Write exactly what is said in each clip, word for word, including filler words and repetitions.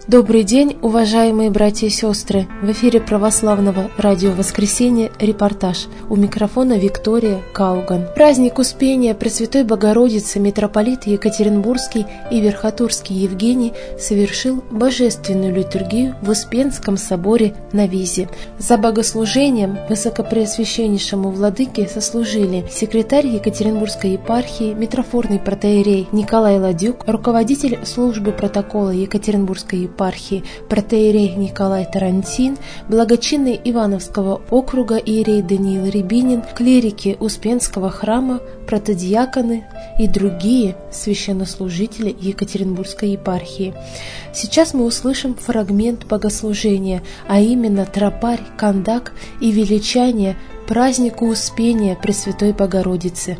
Добрый день, уважаемые братья и сестры! В эфире православного радио «Воскресенье» репортаж. У микрофона Виктория Кауган. Праздник Успения Пресвятой Богородицы митрополит Екатеринбургский и Верхотурский Евгений совершил божественную литургию в Успенском соборе на Визе. За богослужением высокопреосвященнейшему владыке сослужили секретарь Екатеринбургской епархии, митрофорный протоиерей Николай Ладюк, руководитель службы протокола Екатеринбургской епархии, епархии протоиерей Николай Тарантин, благочинный Ивановского округа иерей Даниил Рябинин, клирики Успенского храма, протодиаконы и другие священнослужители Екатеринбургской епархии. Сейчас мы услышим фрагмент богослужения, а именно тропарь, кандак и величание празднику Успения Пресвятой Богородицы.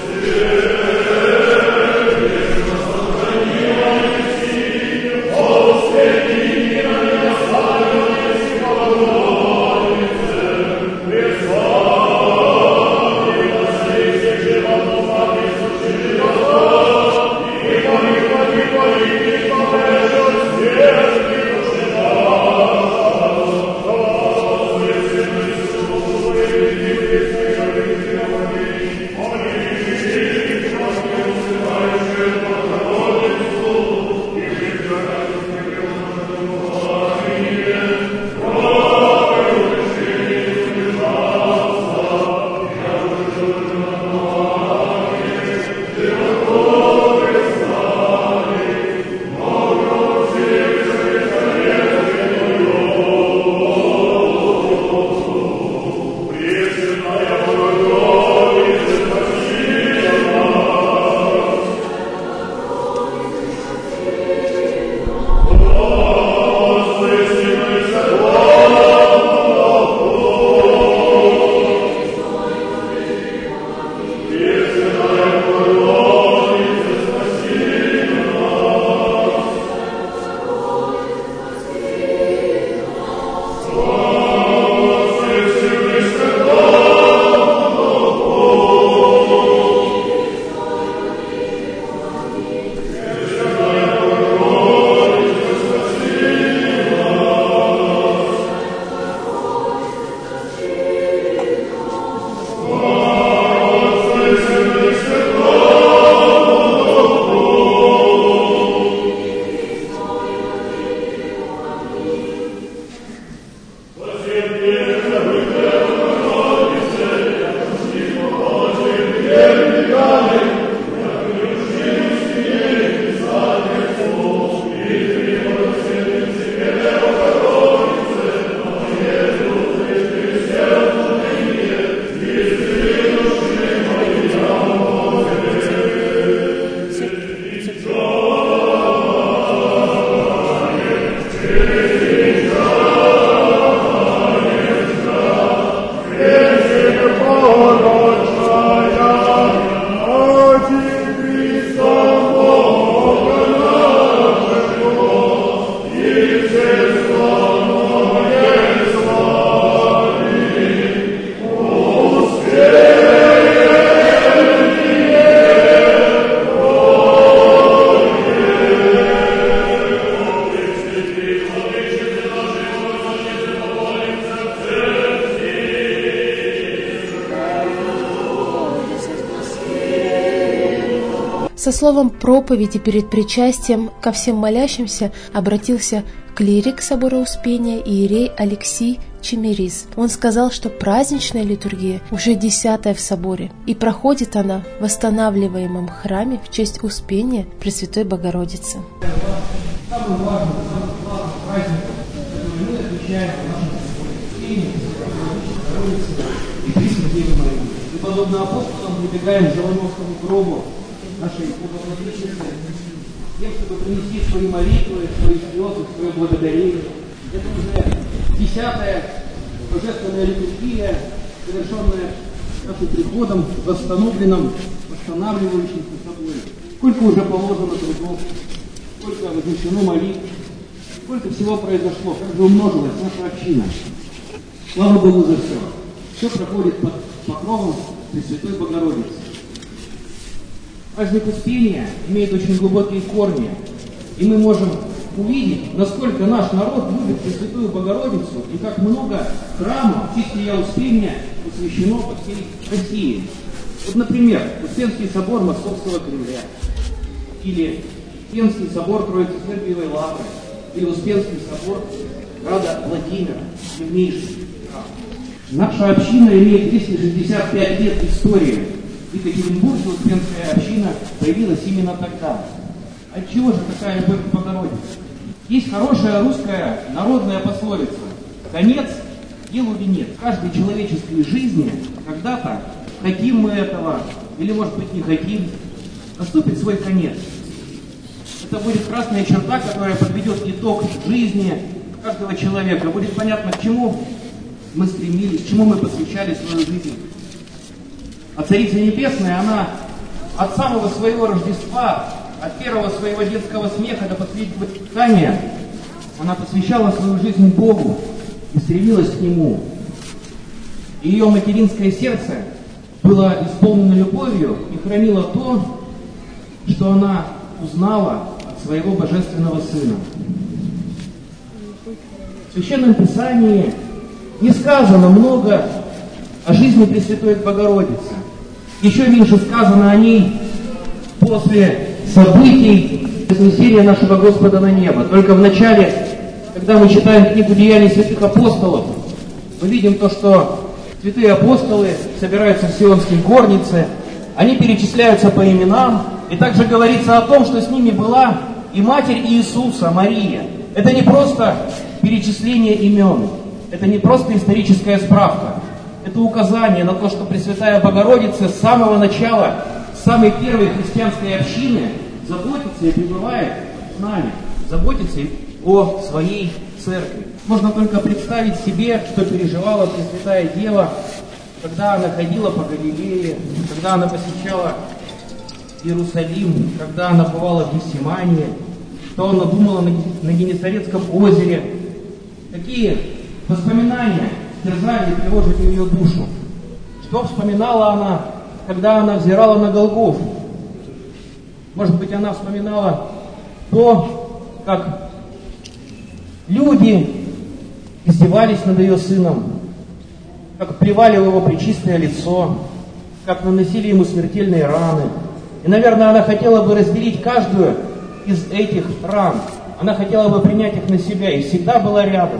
Со словом проповеди перед причастием ко всем молящимся обратился клирик собора Успения иерей Алексий Чемерис. Он сказал, что праздничная литургия уже десятая в соборе, и проходит она в восстанавливаемом храме в честь Успения Пресвятой Богородицы. Самый важный, самый главный праздник, который мы отмечаем в нашем Успении, Богородице и Пресвятой Деве Марии. Мы, подобно апостолам, прибегаем к Жавановскому гробу нашей Богородицы, тем, чтобы принести свои молитвы, свои слезы, свое благодарение. Это уже десятая божественная литургия, совершенная нашим приходом, восстановленным, восстанавливающим собой. Сколько уже положено трудов, сколько вознесено молитв, сколько всего произошло, как же умножилась наша община. Слава Богу за все. Все проходит под покровом Пресвятой Богородицы. Праздник Успения имеет очень глубокие корни, и мы можем увидеть, насколько наш народ любит Пресвятую Богородицу и как много храмов в честь ее Успения посвящено по всей России. Вот, например, Успенский собор Московского Кремля, или Успенский собор Троицы-Сергиевой Лавры, или Успенский собор града Владимира, древнейший храм. Наша община имеет двести шестьдесят пять лет истории. В Екатеринбурге Успенская община появилась именно тогда. Отчего же такая любовь к Богородице? Есть хорошая русская народная пословица: конец делу венец. В каждой человеческой жизни когда-то, хотим мы этого, или может быть не хотим, наступит свой конец. Это будет красная черта, которая подведет итог жизни каждого человека. Будет понятно, к чему мы стремились, к чему мы посвящали свою жизнь. А Царица Небесная, она от самого своего Рождества, от первого своего детского смеха до последнего дыхания, она посвящала свою жизнь Богу и стремилась к Нему. И ее материнское сердце было исполнено любовью и хранило то, что она узнала от своего Божественного Сына. В Священном Писании не сказано много о жизни Пресвятой Богородицы. Еще меньше сказано о ней после событий вознесения нашего Господа на небо. Только в начале, когда мы читаем книгу «Деяний святых апостолов», мы видим то, что святые апостолы собираются в Сионской горнице, они перечисляются по именам, и также говорится о том, что с ними была и Матерь Иисуса, Мария. Это не просто перечисление имен, это не просто историческая справка, это указание на то, что Пресвятая Богородица с самого начала, с самой первой христианской общины заботится и пребывает с нами, заботится о своей церкви. Можно только представить себе, что переживала Пресвятая Дева, когда она ходила по Галилее, когда она посещала Иерусалим, когда она бывала в Гефсимании, что она думала на Генесарецком озере, какие воспоминания терзали и тревожили ее душу. Что вспоминала она, когда она взирала на Голгофу? Может быть, она вспоминала то, как люди издевались над ее сыном, как плевали в его пречистое лицо, как наносили ему смертельные раны. И, наверное, она хотела бы разделить каждую из этих ран. Она хотела бы принять их на себя и всегда была рядом.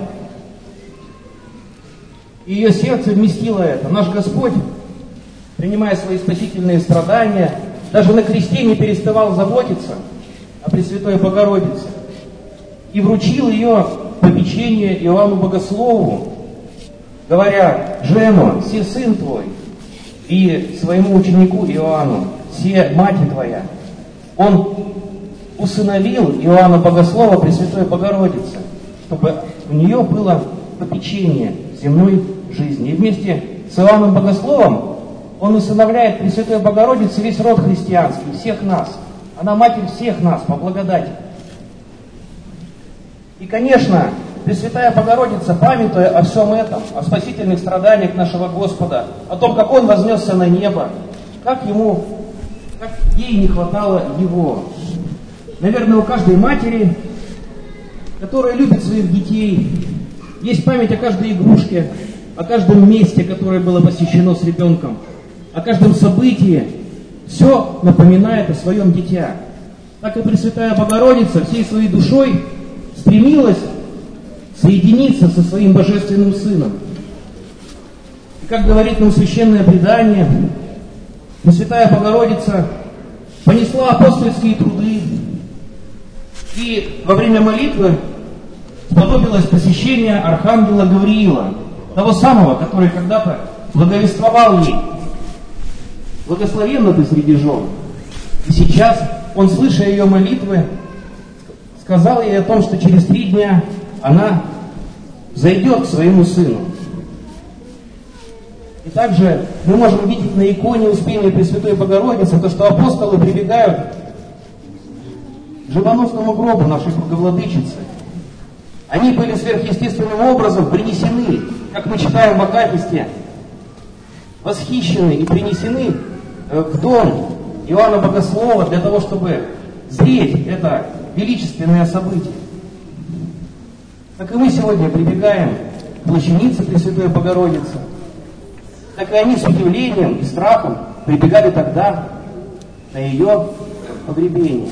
И ее сердце вместило это. Наш Господь, принимая свои спасительные страдания, даже на кресте не переставал заботиться о Пресвятой Богородице и вручил ее попечение Иоанну Богослову, говоря: «Жено, се сын твой», и своему ученику Иоанну: «Се мать твоя». Он усыновил Иоанна Богослова Пресвятой Богородице, чтобы у нее было попечение земной жизни. И вместе с Иоанном Богословом он усыновляет Пресвятой Богородице весь род христианский, всех нас. Она матерь всех нас по благодати. И, конечно, Пресвятая Богородица, памятуя о всем этом, о спасительных страданиях нашего Господа, о том, как Он вознесся на небо, как ему, как ей не хватало Его. Наверное, у каждой матери, которая любит своих детей, есть память о каждой игрушке, о каждом месте, которое было посвящено с ребенком, о каждом событии. Все напоминает о своем дитя. Так и Пресвятая Богородица всей своей душой стремилась соединиться со своим Божественным Сыном. И как говорит нам Священное Предание, Пресвятая Богородица понесла апостольские труды и во время молитвы сподобилась посещения архангела Гавриила, того самого, который когда-то благовествовал ей: «Благословенна ты среди жен». И сейчас он, слыша ее молитвы, сказал ей о том, что через три дня она зайдет к своему сыну. И также мы можем видеть на иконе Успения Пресвятой Богородицы то, что апостолы прибегают к живоносному гробу нашей Боговладычицы. Они были сверхъестественным образом принесены, как мы читаем в Акафисте, восхищены и принесены в дом Иоанна Богослова для того, чтобы зреть это величественное событие. Как и мы сегодня прибегаем к плащанице Пресвятой Богородицы, так и они с удивлением и страхом прибегали тогда на ее погребение.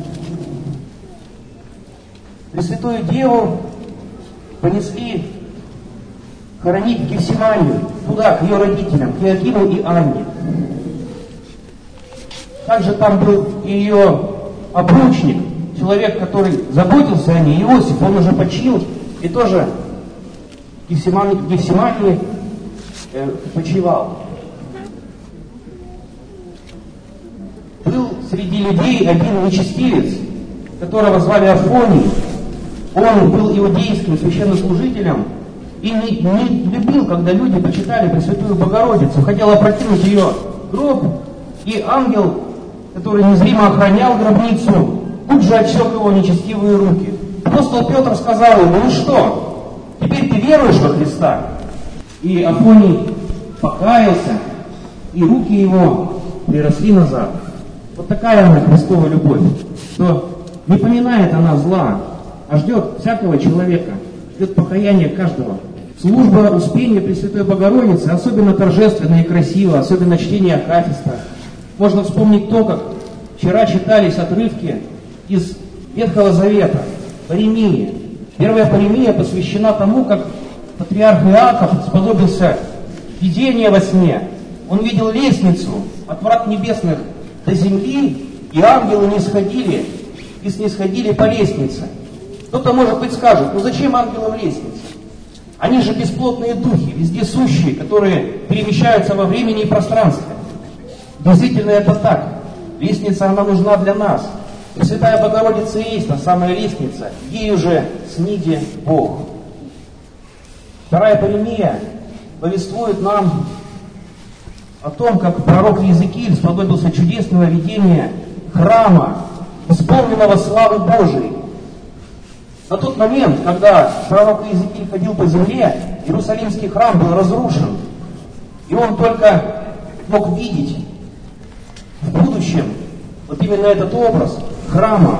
Пресвятую Деву понесли хоронить в Гефсиманию, туда, к ее родителям, к Иоакиму и Анне. Также там был и ее обручник, человек, который заботился о ней, Иосиф, он уже почил, и тоже в Гефсимании, в Гефсимании э, почивал. Был среди людей один нечестивец, которого звали Афоний. Он был иудейским священнослужителем и не, не любил, когда люди почитали Пресвятую Богородицу. Хотел опрокинуть ее гроб, и ангел, который незримо охранял гробницу, тут же отсек его нечестивые руки. Апостол Петр сказал ему: ну что, теперь ты веруешь во Христа? И Афоний покаялся, и руки его приросли назад. Вот такая она Христова любовь, что не поминает она зла, а ждет всякого человека, ждет покаяния каждого. Служба Успения Пресвятой Богородицы особенно торжественно и красиво, особенно чтение акафиста. Можно вспомнить то, как вчера читались отрывки из Ветхого Завета, Паремия. Первая Паремия посвящена тому, как патриарх Иаков сподобился видения во сне. Он видел лестницу от врат небесных до земли, и ангелы не сходили и снисходили по лестнице. Кто-то, может быть, скажет: ну зачем ангелам лестница? Они же бесплотные духи, вездесущие, которые перемещаются во времени и пространстве. Действительно, это так. Лестница, она нужна для нас. Пресвятая Богородица и есть та самая лестница. Ею же сниде Бог. Вторая Паремия повествует нам о том, как пророк Иезекииль сподобился чудесного видения храма, исполненного славы Божией. На тот момент, когда пророк Иезекииль ходил по земле, Иерусалимский храм был разрушен. И он только мог видеть в будущем вот именно этот образ храма,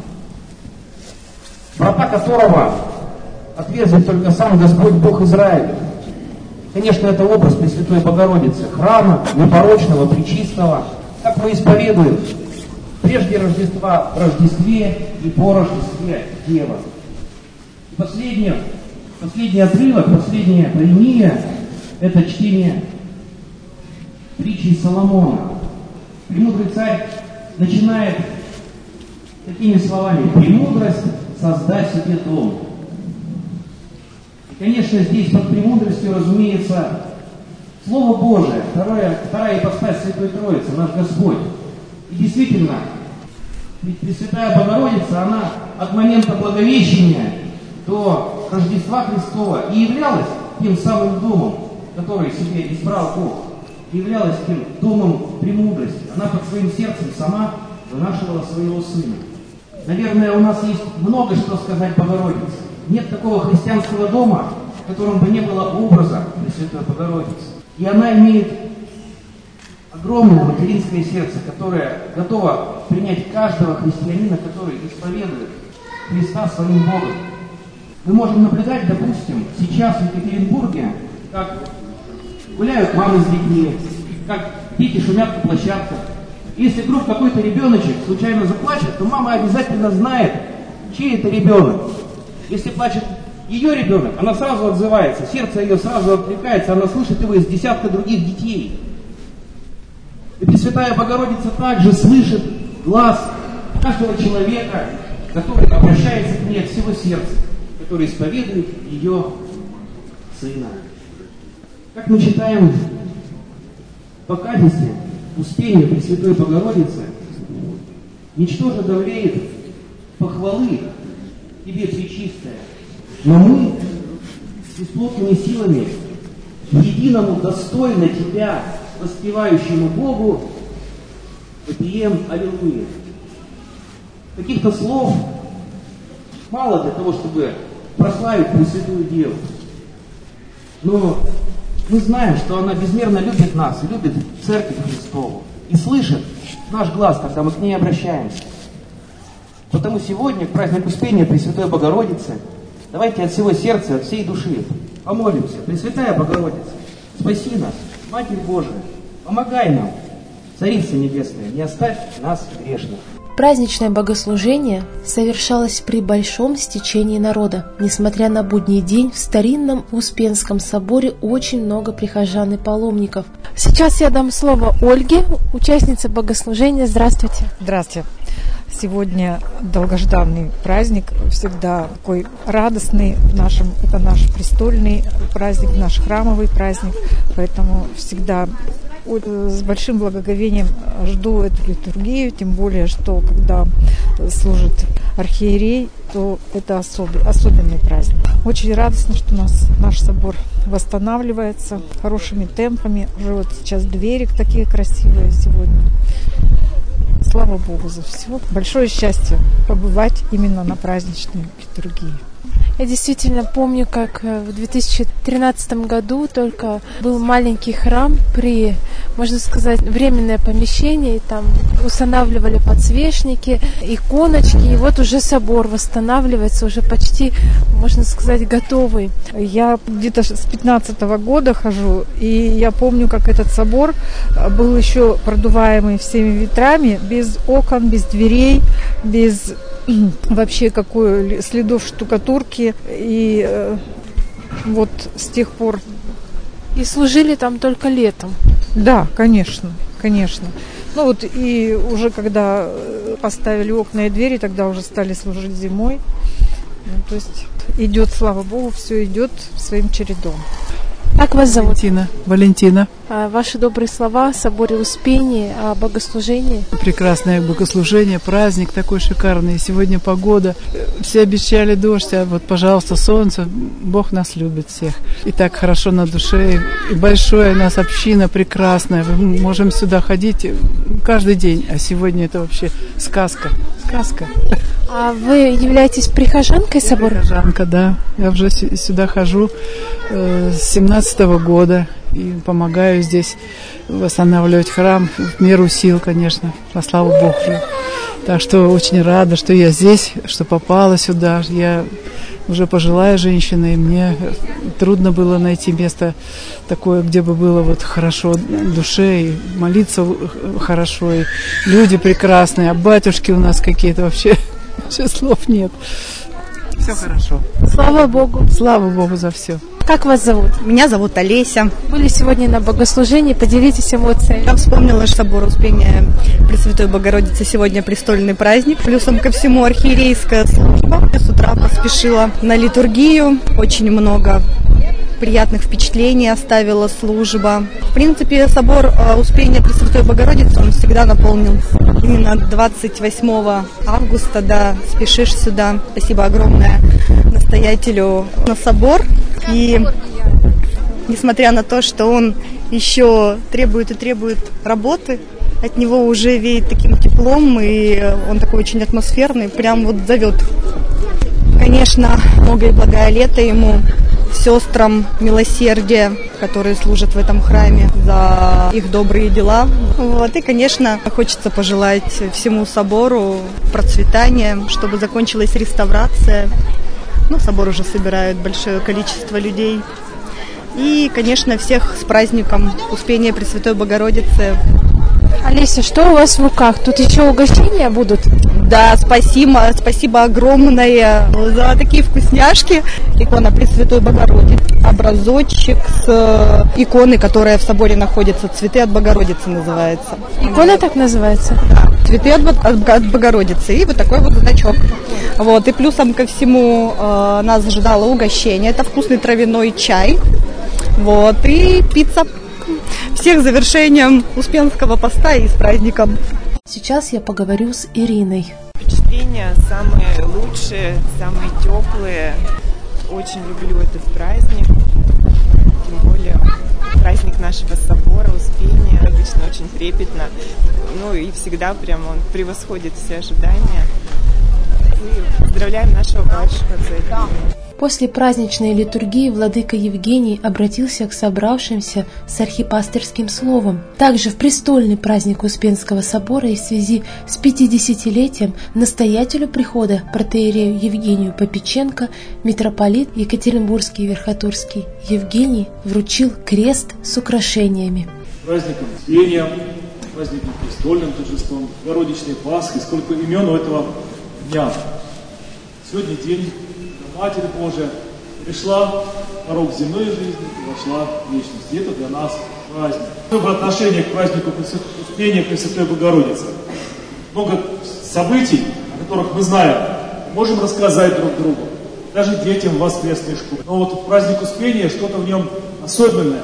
врата которого отверзет только сам Господь Бог Израиля. Конечно, это образ Пресвятой Богородицы, храма непорочного, пречистого, как мы исповедуем прежде Рождества в Рождестве и по Рождестве Дева. И последний, последний отрывок, последняя Паремия — это чтение притчи Соломона. Премудрый царь начинает такими словами: «Премудрость создать себе дом». И, конечно, здесь под премудростью, разумеется, Слово Божие, второе, вторая ипостась Святой Троицы, наш Господь. И действительно, ведь Пресвятая Богородица, она от момента Благовещения до Рождества Христова и являлась тем самым домом, который себе избрал Бог, являлась тем домом премудрости. Она под своим сердцем сама вынашивала своего Сына. Наверное, у нас есть много что сказать Богородице. Нет такого христианского дома, в котором бы не было образа Пресвятой Богородицы. И она имеет огромное материнское сердце, которое готово принять каждого христианина, который исповедует Христа своим Богом. Мы можем наблюдать, допустим, сейчас в Екатеринбурге, как гуляют мамы с детьми, как дети шумят на площадках. Если вдруг какой-то ребеночек случайно заплачет, то мама обязательно знает, чей это ребенок. Если плачет ее ребенок, она сразу отзывается, сердце ее сразу откликается, она слышит его из десятка других детей. И Пресвятая Богородица также слышит глаз каждого человека, который обращается к ней от всего сердца, который исповедует ее Сына. Как мы читаем в акафисте Успения Пресвятой Богородицы: «Ничтоже давлеет похвалы Тебе, Пречистая, но мы с бесплотными силами единому достойно Тебя, воспевающему Богу, вопием аллилуйя». Каких-то слов мало для того, чтобы прославить Пресвятую Деву. Но мы знаем, что она безмерно любит нас, и любит Церковь Христову, и слышит наш глаз, когда мы к ней обращаемся. Потому сегодня, к празднику Успения Пресвятой Богородицы, Давайте от всего сердца, от всей души помолимся. Пресвятая Богородица, спаси нас, Матерь Божия, помогай нам. Царица Небесная, не оставь нас грешных. Праздничное богослужение совершалось при большом стечении народа. Несмотря на будний день, в старинном Успенском соборе очень много прихожан и паломников. Сейчас я дам слово Ольге, участнице богослужения. Здравствуйте. Здравствуйте. Сегодня долгожданный праздник, всегда такой радостный в нашем, это наш престольный праздник, наш храмовый праздник, поэтому всегда с большим благоговением жду эту литургию, тем более, что когда служит архиерей, то это особый, особенный праздник. Очень радостно, что у нас наш собор восстанавливается хорошими темпами. Уже вот сейчас двери такие красивые сегодня. Слава Богу за все. Большое счастье побывать именно на праздничной литургии. Я действительно помню, как в две тысячи тринадцатом году только был маленький храм при, можно сказать, временное помещение, и там устанавливали подсвечники, иконочки, и вот уже собор восстанавливается, уже почти, можно сказать, готовый. Я где-то с пятнадцатого года хожу, и я помню, как этот собор был еще продуваемый всеми ветрами, без окон, без дверей, без вообще какой следов штукатурки, и э, вот с тех пор. И служили там только летом. Да, конечно, конечно. Ну вот и уже когда поставили окна и двери, тогда уже стали служить зимой. Ну, то есть идет, слава Богу, все идет своим чередом. Как вас зовут? Валентина. Валентина. А ваши добрые слова о соборе Успения, о богослужении? Прекрасное богослужение, праздник такой шикарный. Сегодня погода. Все обещали дождь, а вот, пожалуйста, солнце. Бог нас любит всех. И так хорошо на душе. И большая у нас община прекрасная. Мы можем сюда ходить каждый день. А сегодня это вообще сказка. Сказка. А вы являетесь прихожанкой собора? Прихожанка, да. Я уже сюда хожу э, с семнадцатого года и помогаю здесь восстанавливать храм в меру сил, конечно, во славу Богу. Так что очень рада, что я здесь, что попала сюда. Я уже пожилая женщина, и мне трудно было найти место такое, где бы было вот хорошо душе, и молиться хорошо, и люди прекрасные, а батюшки у нас какие-то вообще, вообще слов нет. Все хорошо. Слава Богу. Слава Богу за все. Как вас зовут? Меня зовут Олеся. Были сегодня на богослужении, поделитесь эмоциями. Я вспомнила, что собор Успения Пресвятой Богородицы сегодня престольный праздник. Плюсом ко всему архиерейская служба. Я с утра поспешила на литургию. Очень много приятных впечатлений оставила служба. В принципе, собор Успения Пресвятой Богородицы, он всегда наполнен. Именно двадцать восьмого августа, да, спешишь сюда. Спасибо огромное настоятелю на собор. И несмотря на то, что он еще требует и требует работы, от него уже веет таким теплом, и он такой очень атмосферный, прям вот зовет. Конечно, многое благое лето ему, сестрам милосердия, которые служат в этом храме, за их добрые дела. Вот. И, конечно, хочется пожелать всему собору процветания, чтобы закончилась реставрация. Ну, собор уже собирает большое количество людей. И, конечно, всех с праздником Успения Пресвятой Богородицы. Олеся, что у вас в руках? Тут еще угощения будут? Да, спасибо, спасибо огромное за такие вкусняшки. Икона Пресвятой Богородицы, образочек с иконой, которая в соборе находится. «Цветы от Богородицы» называется. Икона так называется? Да, «Цветы от, от, от Богородицы». И вот такой вот значок. Вот. И плюсом ко всему э, нас ждало угощение. Это вкусный травяной чай. Вот. И пицца. Всех с завершением Успенского поста и с праздником. Сейчас я поговорю с Ириной. Впечатления самые лучшие, самые теплые. Очень люблю этот праздник. Тем более праздник нашего собора Успения. Обычно очень трепетно. Ну и всегда прям он превосходит все ожидания. И поздравляем нашего батюшку за это. После праздничной литургии владыка Евгений обратился к собравшимся с архипастырским словом. Также в престольный праздник Успенского собора и в связи с пятидесятилетием настоятелю прихода протоиерею Евгению Попеченко митрополит Екатеринбургский и Верхотурский Евгений вручил крест с украшениями. Праздником Успения, праздником престольным торжеством, Богородичной Пасхи, сколько имен у этого дня. Сегодня день, когда Матерь Божия пришла в порог земной жизни и вошла в вечность. И это для нас праздник. Какое отношение к празднику Успения Пресвятой Богородицы? Много событий, о которых мы знаем, можем рассказать друг другу, даже детям в воскресной школе. Но вот праздник Успения, что-то в нем особенное.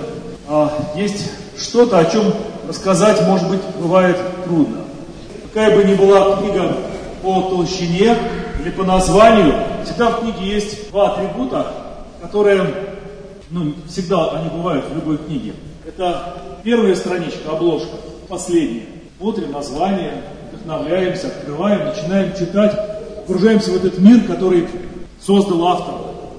А есть что-то, о чем рассказать, может быть, бывает трудно. Какая бы ни была книга по толщине или по названию, всегда в книге есть два атрибута, которые, ну, всегда они бывают в любой книге. Это первая страничка, обложка, последняя. Смотрим название, вдохновляемся, открываем, начинаем читать, погружаемся в этот мир, который создал автор.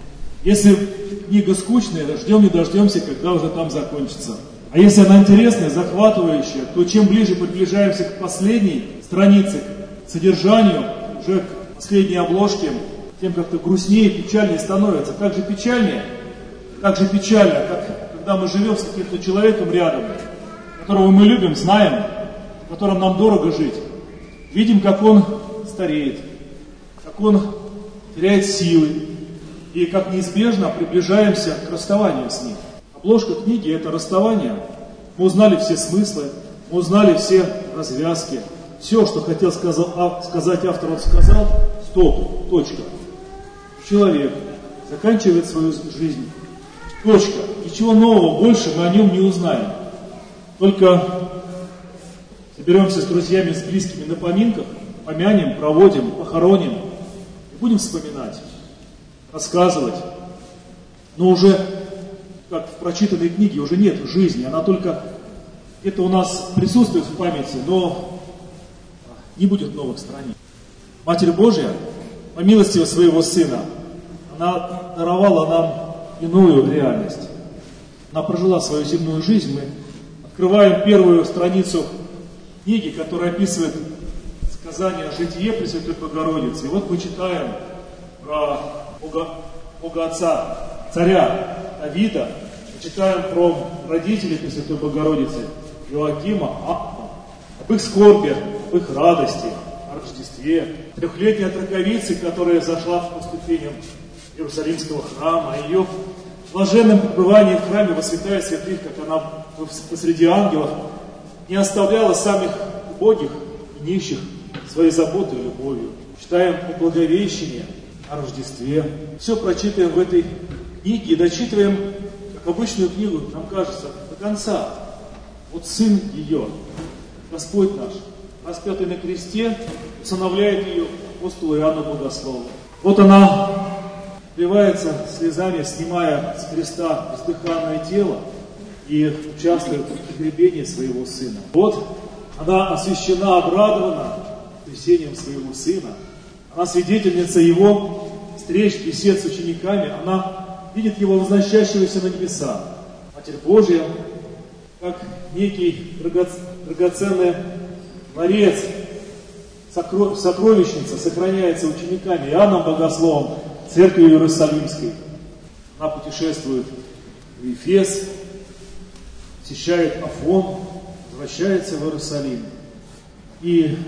Если книга скучная, ждем не дождемся, когда уже там закончится. А если она интересная, захватывающая, то чем ближе приближаемся к последней странице, к содержанию, уже к последней обложке, тем как-то грустнее, печальнее становится. Так же печальнее, так же печально, как когда мы живем с каким-то человеком рядом, которого мы любим, знаем, в котором нам дорого жить. Видим, как он стареет, как он теряет силы, и как неизбежно приближаемся к расставанию с ним. Обложка книги – это расставание. Мы узнали все смыслы, мы узнали все развязки. Все, что хотел сказать автор, он сказал. Стоп, точка. Человек заканчивает свою жизнь. Точка. Ничего нового больше мы о нем не узнаем. Только соберемся с друзьями, с близкими на поминках, помянем, проводим, похороним. И будем вспоминать, рассказывать. Но уже, как в прочитанной книге, уже нет жизни. Она только где-то у нас присутствует в памяти, но не будет новых страниц. Матерь Божья, по милости своего Сына, она даровала нам иную реальность. Она прожила свою земную жизнь. Мы открываем первую страницу книги, которая описывает сказание о житие Пресвятой Богородицы. И вот мы читаем про Бога, Бога Отца, царя Давида, мы читаем про родителей Пресвятой Богородицы, Иоакима, Анну, об их скорби, об их радости, о Рождестве, трехлетней отроковицы, которая зашла по ступеням Иерусалимского храма, о ее блаженном пребывании в храме во святая святых, как она посреди ангелов не оставляла самых убогих и нищих своей заботой и любовью. Читаем о Благовещении, о Рождестве. Все прочитаем в этой книге и дочитываем, как обычную книгу, нам кажется, до конца. Вот Сын ее, Господь наш, распятый на кресте, усыновляет ее апостолу Иоанну Богослову. Вот она вливается слезами, снимая с креста бездыханное тело и участвует в погребении своего Сына. Вот она освящена, обрадована воскресением своего Сына. Она свидетельница Его встреч, бесед с учениками. Она видит Его возносящегося на небеса. Матерь Божья, как некий драгоценный ларец, сокровищница, сохраняется учениками Иоанном Богословом, Церковью Иерусалимской. Она путешествует в Ефес, посещает Афон, возвращается в Иерусалим. И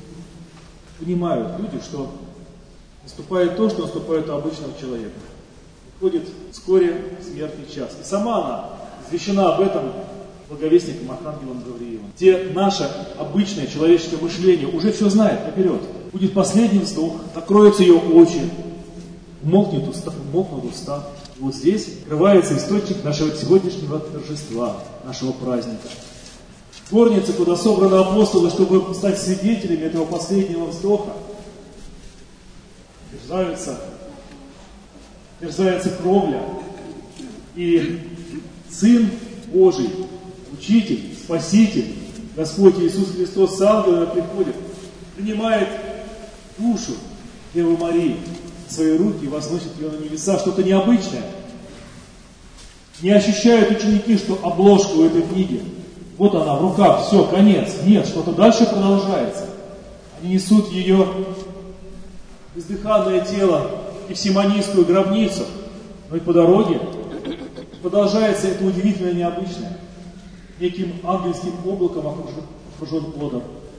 понимают люди, что наступает то, что наступает у обычного человека. Приходит вскоре смертный час. И сама она извещена об этом благовестником Архангелом Гавриилом. Где наше обычное человеческое мышление уже все знает наперед. Будет последний вздох, закроются ее очи, умолкнет уста, умолкнут уста. И вот здесь открывается источник нашего сегодняшнего торжества, нашего праздника. Горница, куда собраны апостолы, чтобы стать свидетелями этого последнего вздоха. Терзается, терзается кровля. И Сын Божий, Учитель, Спаситель, Господь Иисус Христос с ангелами приходит, принимает душу Девы Марии, свои руки и возносит ее на небеса. Что-то необычное. Не ощущают ученики, что обложка у этой книги, вот она в руках, все, конец. Нет, что-то дальше продолжается. Они несут ее бездыханное тело в Гефсиманийскую гробницу, но и по дороге продолжается это удивительное и необычное. Неким ангельским облаком окружен плодом.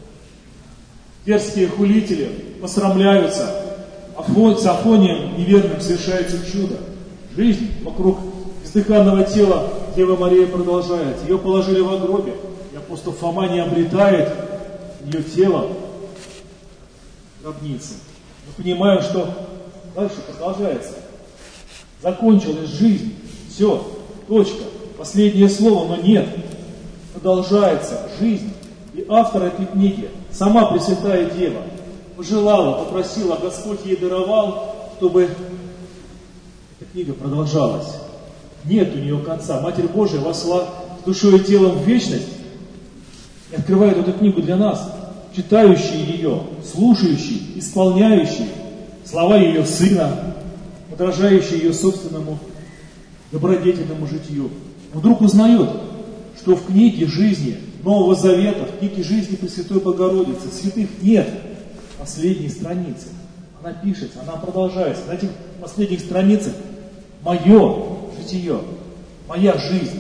Дерзкие хулители посрамляются, а с Афонием неверным совершается чудо. Жизнь вокруг бездыханного тела Дева Мария продолжается. Ее положили в гробе, и апостол Фома не обретает ее тело в гробнице. Мы понимаем, что дальше продолжается. Закончилась жизнь, все, точка, последнее слово, но нет. Продолжается жизнь. И автор этой книги, сама Пресвятая Дева, пожелала, попросила, Господь ей даровал, чтобы эта книга продолжалась. Нет у нее конца. Матерь Божия вошла с душой и телом в вечность и открывает эту книгу для нас, читающие ее, слушающие, исполняющие слова ее Сына, подражающие ее собственному добродетельному житию. Вдруг узнает, что в книге жизни Нового Завета, в книге жизни Пресвятой Богородицы святых нет последней страницы. Она пишется, она продолжается. На этих последних страницах мое житие, моя жизнь.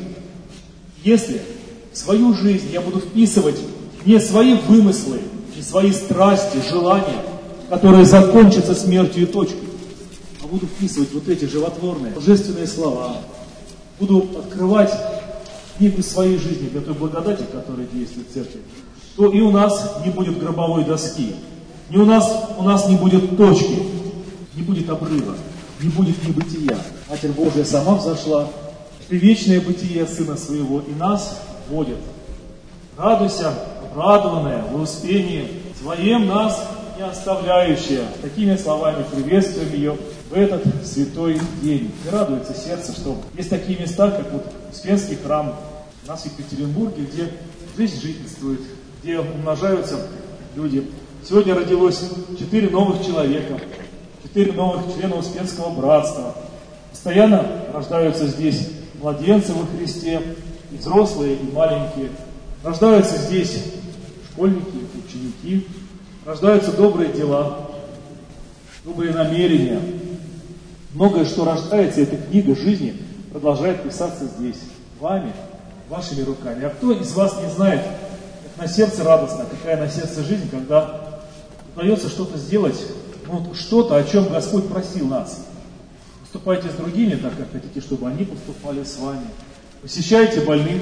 Если в свою жизнь я буду вписывать не свои вымыслы, не свои страсти, желания, которые закончатся смертью и точкой, а буду вписывать вот эти животворные, божественные слова, буду открывать книгу своей жизни для той благодати, которая действует в церкви, то и у нас не будет гробовой доски, и у нас, у нас не будет точки, не будет обрыва, не будет небытия. Матерь Божия сама взошла в вечное бытие Сына Своего и нас вводит. Радуйся, обрадованная в успении Твоем нас не оставляющая. Такими словами приветствуем ее в этот святой день. И радуется сердце, что есть такие места, как вот Успенский храм у нас в Екатеринбурге, где жизнь жительствует, где умножаются люди. Сегодня родилось четыре новых человека, четыре новых члена Успенского братства. Постоянно рождаются здесь младенцы во Христе, и взрослые, и маленькие. Рождаются здесь школьники, ученики. Рождаются добрые дела, добрые намерения. Многое, что рождается, эта книга жизни продолжает писаться здесь, вами, вашими руками. А кто из вас не знает, как на сердце радостно, какая на сердце жизнь, когда удается что-то сделать, ну, что-то, о чем Господь просил нас. Поступайте с другими так, как хотите, чтобы они поступали с вами. Посещайте больных,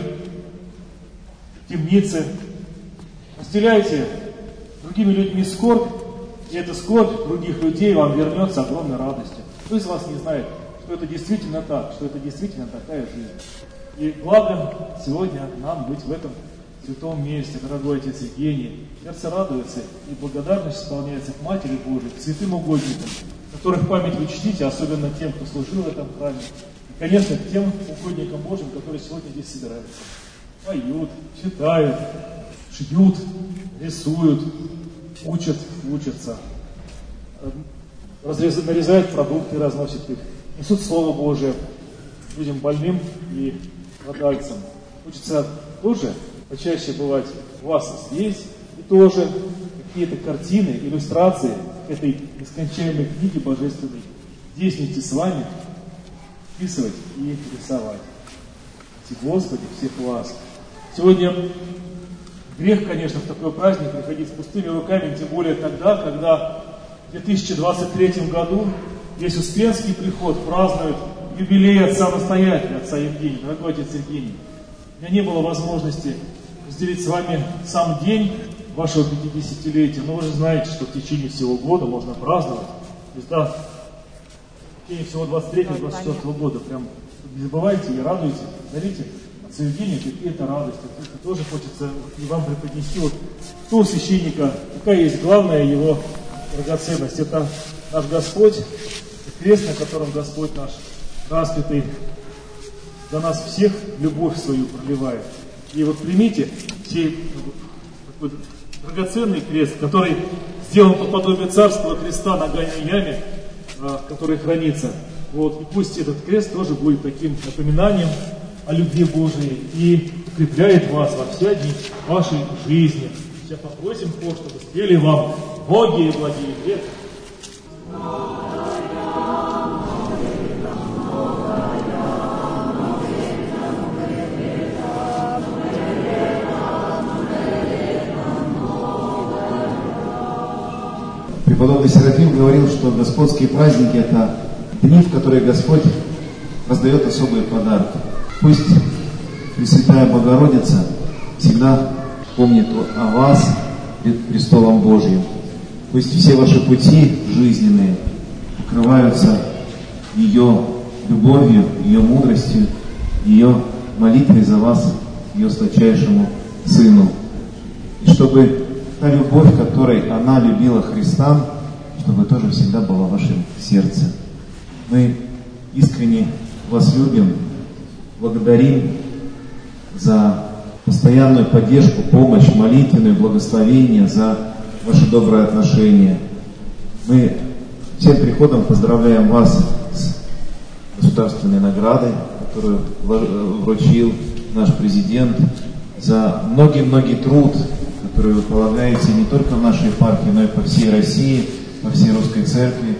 темницы, разделяйте другими людьми скорбь, и эта скорбь других людей вам вернется огромной радостью. Кто из вас не знает, что это действительно так, что это действительно такая жизнь? И благо сегодня нам быть в этом святом месте, дорогой отец Евгений. Сердце радуется, и благодарность исполняется к Матери Божией, к святым угодникам, которых память вы чтите, особенно тем, кто служил в этом храме. И, конечно, к тем угодникам Божьим, которые сегодня здесь собираются. Поют, читают, шьют, рисуют, учат, учатся, разрезают, нарезают продукты, разносят их, несут Слово Божие людям больным и страдальцам. Хочется тоже почаще бывать у вас здесь, и тоже какие-то картины, иллюстрации к этой нескончаемой книге божественной здесь вместе с вами вписывать и рисовать. Господи, всех вас. Сегодня грех, конечно, в такой праздник приходить с пустыми руками, тем более тогда, когда в две тысячи двадцать третьем году весь Успенский приход празднует юбилей отца-настоятеля, отца Евгения, дорогой отец Евгений. У меня не было возможности разделить с вами сам день вашего пятидесятилетия, но вы же знаете, что в течение всего года можно праздновать. То есть, да, в течение всего двадцать третьего двадцать четвёртого года. Прям не забывайте и радуйте, дарите отцу Евгению какие-то радости. Это тоже хочется и вам преподнести. Вот кто у священника, какая есть главная его драгоценность? Это наш Господь, крест, на котором Господь наш распятый за нас всех любовь свою проливает. И вот примите сей такой драгоценный крест, который сделан по подобию царского креста на Гаиной яме, который хранится. Вот. И пусть этот крест тоже будет таким напоминанием о любви Божией и укрепляет вас во все дни вашей жизни. Сейчас попросим хор, чтобы спели вам многие благие лета. Преподобный Серафим говорил, что господские праздники – это дни, в которые Господь раздает особые подарки. Пусть Пресвятая Богородица всегда помнит о вас перед престолом Божьим. Пусть все ваши пути жизненные покрываются ее любовью, ее мудростью, ее молитвой за вас, ее сладчайшему Сыну. И чтобы та любовь, которой она любила Христа, чтобы тоже всегда была в вашем сердце. Мы искренне вас любим, благодарим за постоянную поддержку, помощь, молитвенное благословение, за ваши добрые отношения. Мы всем приходом поздравляем вас с государственной наградой, которую вручил наш президент, за многий-многий труд, который вы полагаете не только в нашей епархии, но и по всей России, по всей Русской Церкви,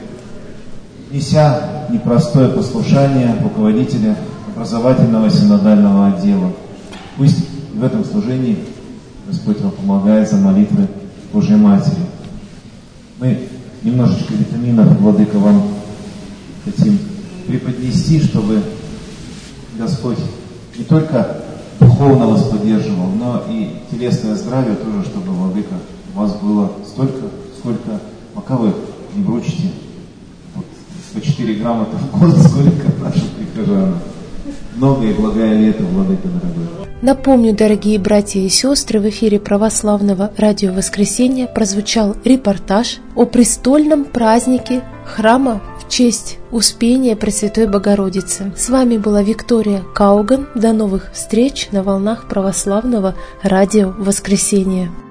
неся непростое послушание руководителя образовательного синодального отдела. Пусть в этом служении Господь вам помогает за молитвы Божьей Матери. Мы немножечко витаминов, Владыка, вам хотим преподнести, чтобы Господь не только духовно вас поддерживал, но и телесное здравие тоже, чтобы, Владыка, у вас было столько, сколько, пока вы не вручите вот, по четыре грамота в год, сколько наших прихожан. Многое и благое лето, Владыка, дорогой. Напомню, дорогие братья и сестры, в эфире православного радио «Воскресенье» прозвучал репортаж о престольном празднике храма в честь Успения Пресвятой Богородицы. С вами была Виктория Кауган. До новых встреч на волнах православного радио «Воскресенье».